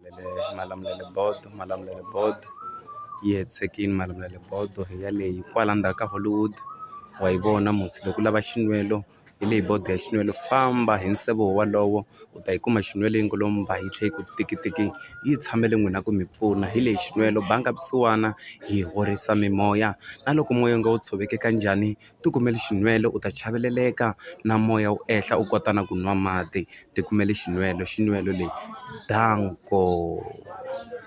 Malamulele board yi hetsekini. Malamulele board hi yaleyi kwala ndzhaku ka Hollywood wa yi vona musi loko u lava xinwelo hi leyi bodo ya xinwelo famba hi nseve walowo u ta yi kuma xinwelo yi ngolomba yi tlhe yi ku tikitiki yi tshamele n'wina ku mi pfuna hi leyi xinwelo banga vusiwana hi horisa mimoya na loko moya u nga wu tshoveke kanjhani tikumeli xinwelo u ta chaveleleka na moya wu ehla u kota na ku nwa mati tikumeli xinwelo leyi danko.